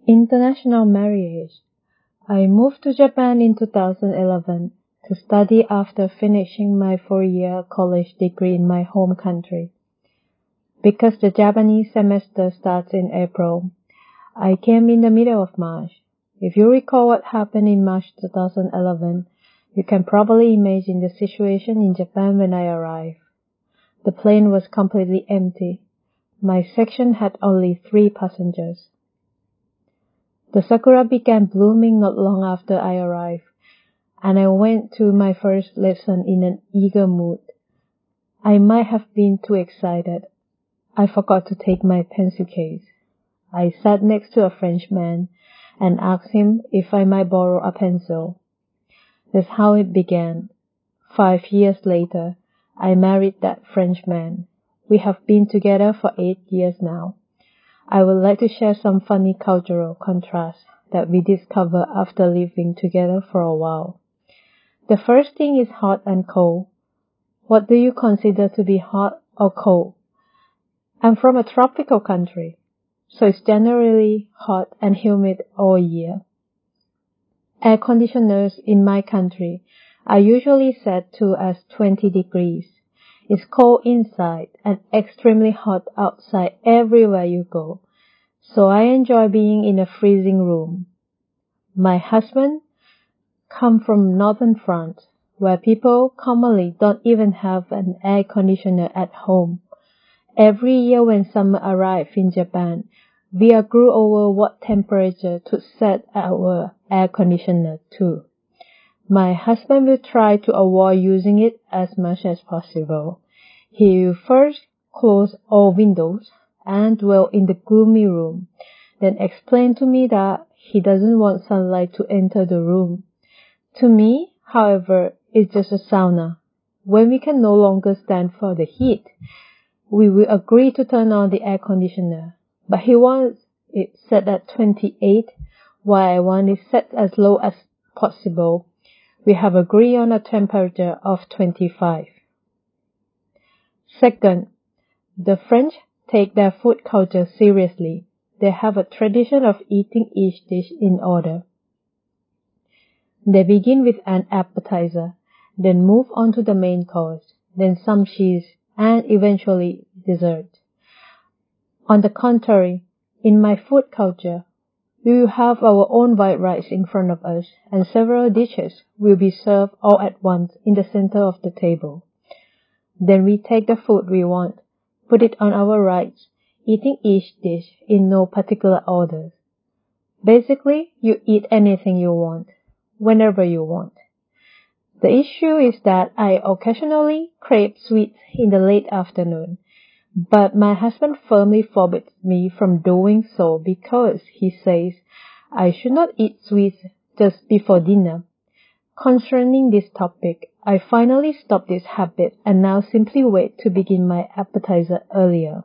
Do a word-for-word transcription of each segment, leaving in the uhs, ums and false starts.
International marriage. I moved to Japan in two thousand eleven to study after finishing my four-year college degree in my home country. Because the Japanese semester starts in April, I came in the middle of March. If you recall what happened in March two thousand eleven, you can probably imagine the situation in Japan when I arrived. The plane was completely empty. My section had only three passengers. The sakura began blooming not long after I arrived, and I went to my first lesson in an eager mood. I might have been too excited. I forgot to take my pencil case. I sat next to a Frenchman and asked him if I might borrow a pencil. That's how it began. Five years later, I married that Frenchman. We have been together for eight years now. I would like to share some funny cultural contrasts that we discovered after living together for a while. The first thing is hot and cold. What do you consider to be hot or cold? I'm from a tropical country, so it's generally hot and humid all year. Air conditioners in my country are usually set to as twenty degrees. It's cold inside and extremely hot outside everywhere you go, so I enjoy being in a freezing room. My husband comes from northern France, where people commonly don't even have an air conditioner at home. Every year when summer arrives in Japan, we agree over what temperature to set our air conditioner to. My husband will try to avoid using it as much as possible. He will first close all windows and dwell in the gloomy room, then explain to me that he doesn't want sunlight to enter the room. To me, however, it's just a sauna. When we can no longer stand for the heat, we will agree to turn on the air conditioner, but he wants it set at twenty-eight, while I want it set as low as possible. We have agreed on a temperature of twenty-five. Second, the French take their food culture seriously. They have a tradition of eating each dish in order. They begin with an appetizer, then move on to the main course, then some cheese, and eventually dessert. On the contrary, in my food culture, we will have our own white rice in front of us, and several dishes will be served all at once in the center of the table. Then we take the food we want, put it on our rights, eating each dish in no particular order. Basically, you eat anything you want, whenever you want. The issue is that I occasionally crave sweets in the late afternoon, but my husband firmly forbids me from doing so because he says I should not eat sweets just before dinner. Concerning this topic, I finally stopped this habit and now simply wait to begin my appetizer earlier.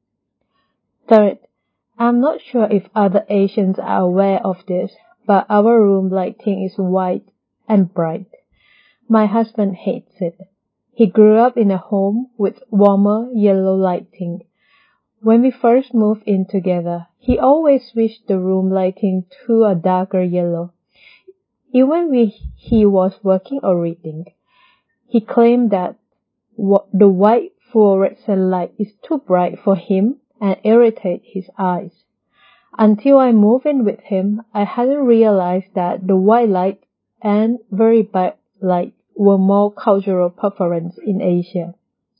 Third, I'm not sure if other Asians are aware of this, but our room lighting is white and bright. My husband hates it. He grew up in a home with warmer yellow lighting. When we first moved in together, he always switched the room lighting to a darker yellow. Even when he was working or reading, he claimed that the white fluorescent light is too bright for him and irritates his eyes. Until I moved in with him, I hadn't realized that the white light and very bright light were more cultural preference in Asia.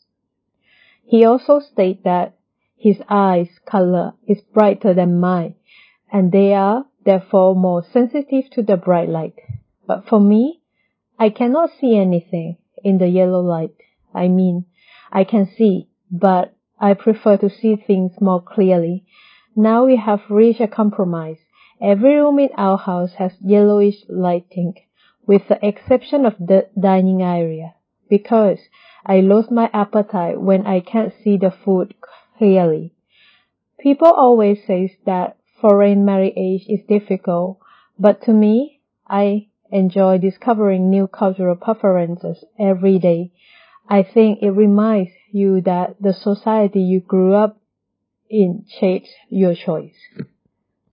He also stated that his eyes' color is brighter than mine, and they are therefore more sensitive to the bright light. But for me, I cannot see anything in the yellow light. I mean, I can see, but I prefer to see things more clearly. Now we have reached a compromise. Every room in our house has yellowish lighting, with the exception of the dining area, because I lose my appetite when I can't see the food clearly. People always say that foreign marriage is difficult, but to me, I enjoy discovering new cultural preferences every day. I think it reminds you that the society you grew up in shapes your choice.